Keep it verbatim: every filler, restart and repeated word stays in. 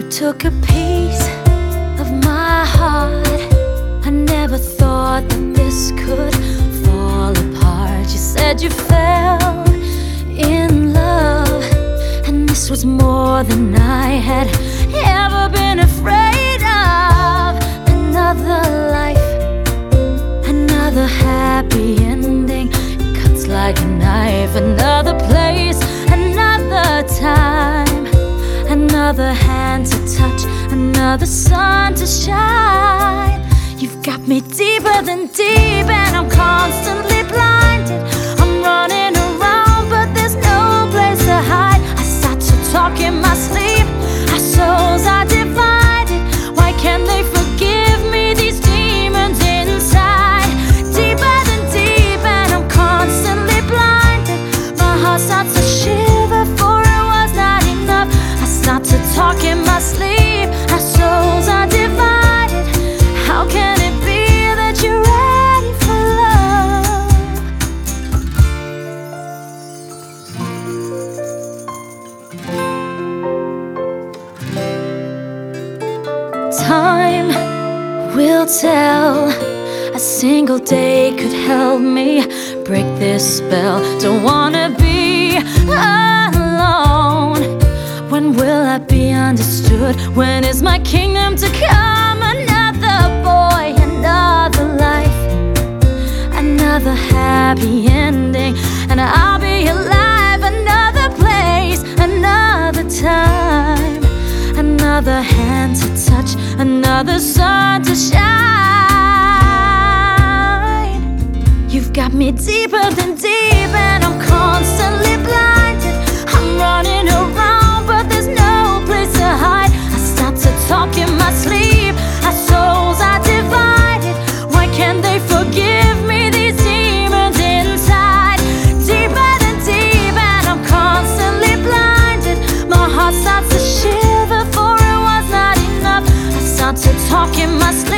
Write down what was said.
You took a piece of my heart. I never thought that this could fall apart. You said you fell in love, and this was more than I had ever been afraid of. Another life, another happy ending. It cuts like a knife. Another place, another time, another hand to touch, another sun to shine. You've got me deeper than deep, and I'm constantly blinded. I'm running around, but there's no place to hide. I start to talk in my sleep. Our souls are divided. Why can't they forgive me, these demons inside? Deeper than deep, and I'm constantly blinded. My heart starts to shiver, for it was not enough. I start to talk in my sleep. Our souls are divided. How can it be that you're ready for love? Time will tell. A single day could help me break this spell. Don't wanna be alone. When will I be understood? When is my kingdom to come? Another boy, another life, another happy ending, and I'll be alive. Another place, another time, another hand to touch, another sun to shine. You've got me deeper than deep, and I'm constantly blinded. I'm running around, but there's no place to hide. I start to talk in my sleep. Our souls are divided. Why can't they forgive me, these demons inside? Deeper than deep, and I'm constantly blinded. My heart starts to shiver, for it was not enough. I start to talk in my sleep.